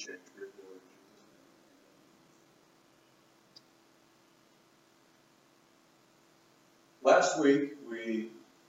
change for your glory. Last week, we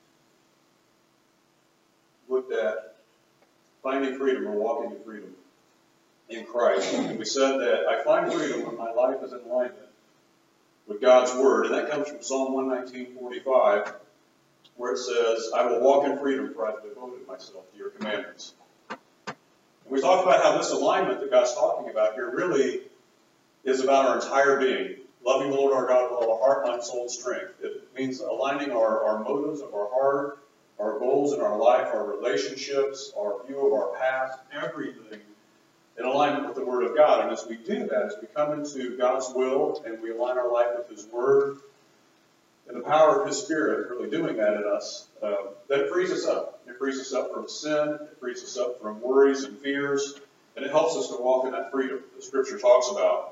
looked at finding freedom or walking in freedom in Christ. And we said that I find freedom when my life is in alignment with God's Word. And that comes from Psalm 119:45, where it says, I will walk in freedom, for I have devoted myself to your commandments. And we talked about how this alignment that God's talking about here really is about our entire being. Loving the Lord our God with all our heart, mind, soul, and strength. It means aligning our motives of our heart, our goals in our life, our relationships, our view of our past, everything in alignment with the Word of God. And as we do that, as we come into God's will and we align our life with His Word, and the power of His Spirit really doing that in us, then it frees us up. It frees us up from sin. It frees us up from worries and fears. And it helps us to walk in that freedom that Scripture talks about.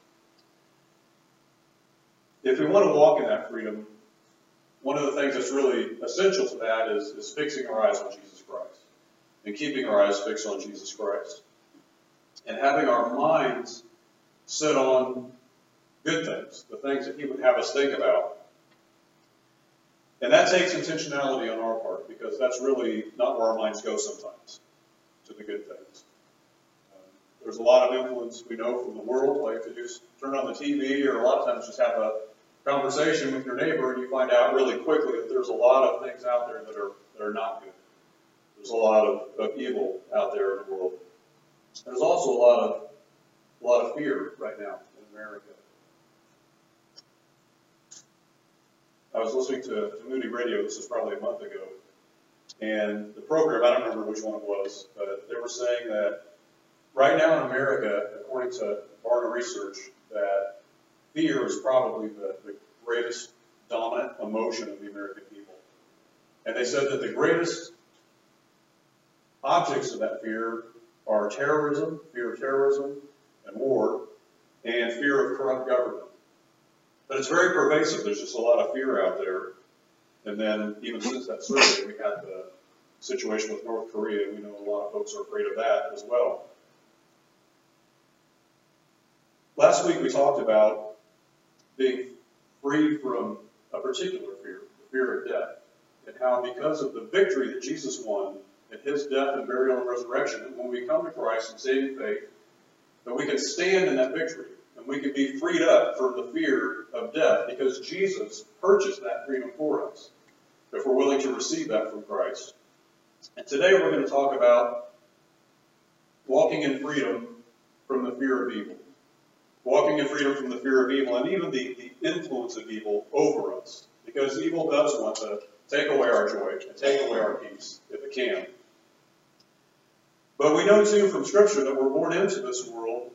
If we want to walk in that freedom, one of the things that's really essential to that is fixing our eyes on Jesus Christ and keeping our eyes fixed on Jesus Christ and having our minds set on good things, the things that He would have us think about. And that takes intentionality on our part because that's really not where our minds go sometimes, to the good things. There's a lot of influence we know from the world, like to just turn on the TV or a lot of times just have a conversation with your neighbor and you find out really quickly that there's a lot of things out there that are not good. There's a lot of evil out there in the world. There's also a lot of fear right now in America. I was listening to Moody Radio, this was probably a month ago, and the program, I don't remember which one it was, but they were saying that right now in America, according to Barna Research, that fear is probably the greatest dominant emotion of the American people. And they said that the greatest objects of that fear are terrorism, fear of terrorism and war, and fear of corrupt government. But it's very pervasive. There's just a lot of fear out there. And then even since that survey, we had the situation with North Korea. We know a lot of folks are afraid of that as well. Last week we talked about being free from a particular fear, the fear of death, and how because of the victory that Jesus won in His death and burial and resurrection, and when we come to Christ in saving faith, that we can stand in that victory, and we can be freed up from the fear of death because Jesus purchased that freedom for us, if we're willing to receive that from Christ. And today we're going to talk about walking in freedom from the fear of evil. Walking in freedom from the fear of evil and even the influence of evil over us. Because evil does want to take away our joy and take away our peace, if it can. But we know too from Scripture that we're born into this world